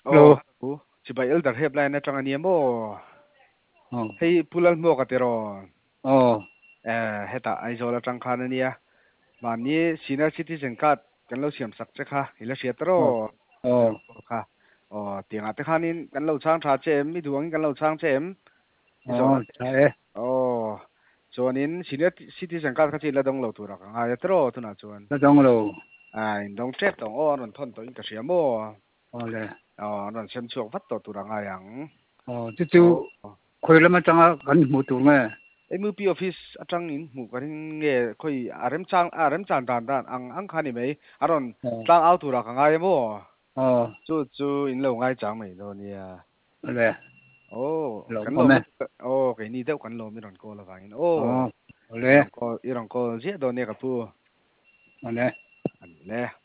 Hello. Si bay elder headline na trang ani mo. Oh. Hey pulal mo ka tero. Oh. Heta ai zola trang khana niya. Mani senior citizen card kan lo siam sak che kha ila sia Oh. tero. Oh. Kha. Tiang ate khanin kan lo chang tha chem mi duang kan lo chang chem. Izola. Oh. Chai. Chuanin senior citizen card kha chi la dong lo tu ra ka ngai tero tu na chuan. Nó trong lầu. In dong trep dong ron thon to in ka sia mo. Oh le. Ron sem chuak vat to tu ra ngai ang. Oh. Chú khơi lắm mà chẳng cần một tuổi nghe. MP office atang in mu karing nge khoi arem chang dan ang khani mai aron Oh. tlang out tura ka ngai mo Oh. chu in lo ngai chang mai do nia Le. Lầu kan có lo mẹ. mi cái ni deuh kan lo mi ron ko la wangin Oh. Le. irong ko je do ne ka pu Oh le. an le